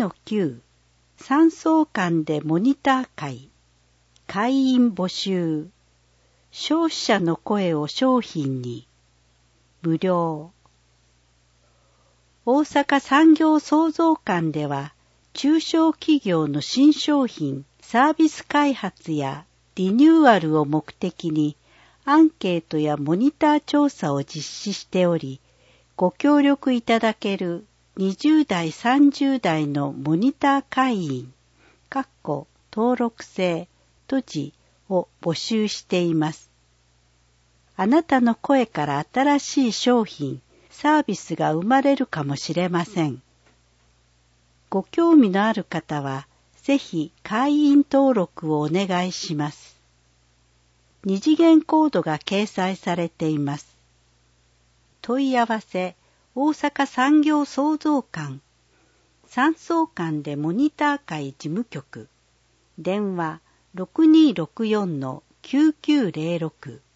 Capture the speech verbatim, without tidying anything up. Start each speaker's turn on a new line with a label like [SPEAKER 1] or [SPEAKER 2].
[SPEAKER 1] のきゅう、山荘間でモニター会、会員募集、消費者の声を商品に、無料。大阪産業創造館では、中小企業の新商品、サービス開発やリニューアルを目的に、アンケートやモニター調査を実施しており、ご協力いただけるにじゅう代さんじゅう代のモニター会員、かっこ登録制、閉じを募集しています。あなたの声から新しい商品、サービスが生まれるかもしれません。ご興味のある方は、ぜひ会員登録をお願いします。二次元コードが掲載されています。問い合わせ、大阪産業創造館、山荘間でモニター会事務局、電話 ろくにーろくよんのきゅうきゅうゼロろく。